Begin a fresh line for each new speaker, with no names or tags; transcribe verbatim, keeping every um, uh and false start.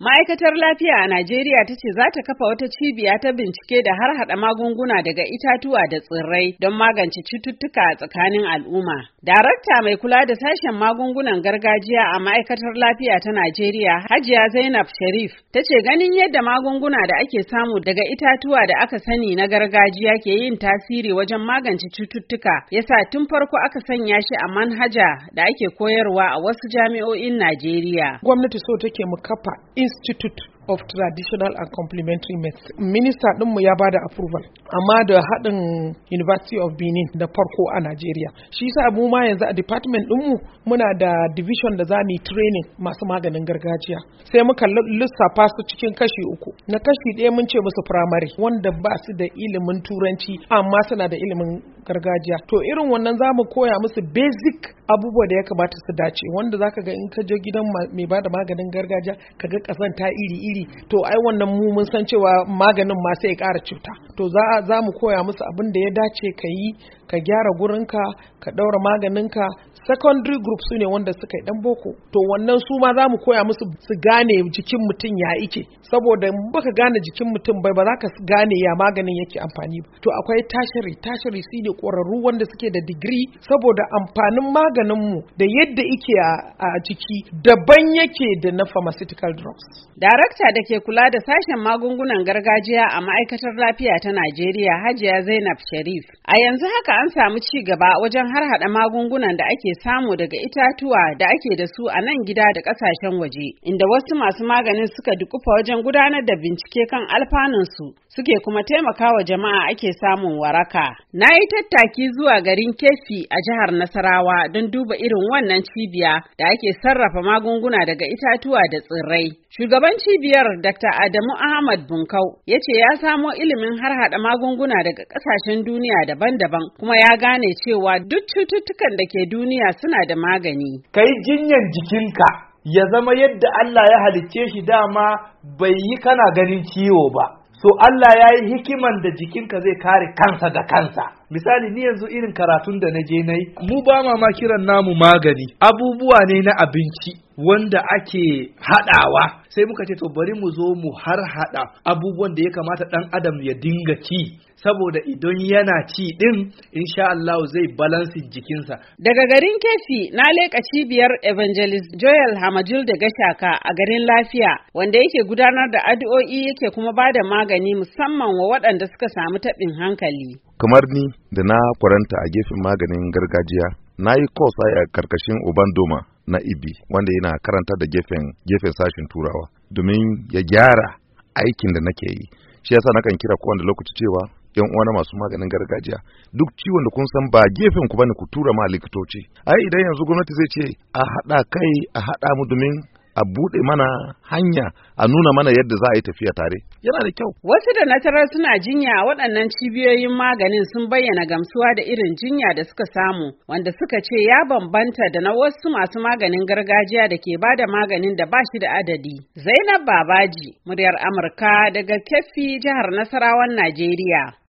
Ma'aikatar lafiya a Najeriya ta ce za ta kafa wata cibiya ta bincike da har hada magunguna daga itatuwa da tsirrai don magance cututtuka a tsakanin al'umma. Darakta mai kula da sashen magungunan gargajiya a ma'aikatar lafiya ta Najeriya, Hajiya Zainab Sharif, ta ce ganin yadda magunguna da ake samu daga itatuwa da aka sani na gargajiya ke yin tasiri wajen magance cututtuka, yasa tun farko aka sanya shi a manhaja da ake koyarwa a wasu jami'o'in Najeriya.
Gwamnati so take mu kafa Institute of Traditional and Complementary Medicine. Minista ɗinmu ya bada approval, amma da haɗin University of Benin da farko a Najeriya. Shi yasa mu ma yanzu a department ɗinmu muna da division da za mu yi training masu maganin gargajiya. Sai muka lissafa su cikin kashi uku. Na kashi ɗaya mun ce musu primary, wanda ba su da ilimin turanci amma suna da ilimin gargajiya. To irin wannan za mu koya musu basic abubuwa da ya kamata su dace, wanda zaka ga in ka je gidan mai bada maganin gargajiya ka ga kasanta iri-iri, to ai wannan mu mun san cewa maganin ma sai ya ƙara cuta. To za za mu koya musu abin da ya dace ka yi, ka gyara gurinka, ka ɗaura maganinka. Secondary group su ne wanda suka yi ɗan boko, to wannan su ma za mu koya musu su gane jikin mutum ya ike, saboda baka gane jikin mutum bai ba za ka gane ya maganin yake amfani ba. To akwai tashiri, tashiri su ne ƙwararru wanda suke da digiri, saboda amfanin maganinmu da yadda ike a jiki daban yake da na pharmaceutical drugs.
Darakta da ke kula da sashen magungunan gargajiya a ma'aikatar lafiya ta Najeriya, Hajiya Zainab Sharif. A yanzu haka an samu ci gaba wajen harhaɗa magungunan da ake samu daga itatuwa da ake da su a nan gida da ƙasashen waje, inda wasu masu maganin suka dukufa wajen gudanar da bincike kan alfanunsu, suke kuma taimakawa jama'a ake samun waraka. Na yi tattaki zuwa garin Keffi a jihar Nasarawa don duba irin wannan cibiya da ake sarrafa magunguna daga itatuwa da tsirrai. Shugaban cibiyar Dakta Adamu Ahmad Bunkau ya ce ya samo ilimin harhaɗa magunguna daga ƙasashen duniya daban-daban, kuma ya gane cewa duk cututtukan da ke duniya suna da magani.
Kai jinyan jikinka ya zama yadda Allah ya halicce shi, dama bai yi kana ganin ciwo ba. So Allah ya yi hikiman da jikinka zai kare kansa da kansa. Misali ni yanzu irin karatun da na je na yi, mu ba ma kiran namu magani, abubuwa ne na abinci wanda ake haɗawa. Sai muka ce to bari mu zo mu har haɗa abubuwan da ya kamata ɗan adam ya dinga ci, saboda idan yana ci ɗin insha Allah zai balansin jikinsa.
Daga garin Keffi na leƙa cibiyar Evangelist Joel Hamajul da Gashaka a garin Lafiya, wanda yake gudanar da addu'o'i yake kuma ba da magani musamman wa waɗanda suka samu taɓin hankali.
Kamar ni da na kwaranta a gefen maganin gargajiya, na yi kosa a karkashin Ubandoma na Ibi, wanda yana karanta da gefen gefen sashen Turawa domin ya gyara aikin da nake yi. Shi yasa nakan kira kowane lokaci cewa yan uwana masu maganin gargajiya, duk ciwon da kun san ba gefen ku bane ku tura ma likitoci. Ai idan yanzu gwamnati zai ce a haɗa kai a haɗa mu domin a buɗe mana hanya, a nuna mana yadda za a yi tafiya tare, yana da kyau.
Wasu da na tarar suna jinya a waɗannan cibiyoyin maganin sun bayyana gamsuwa da irin jinya da suka samu, wanda suka ce ya bambanta da na wasu masu maganin gargajiya da ke bada maganin da ba shi da adadi. Zainab Babaji, muryar Amurka daga Keffi, jihar Nasarawan Najeriya.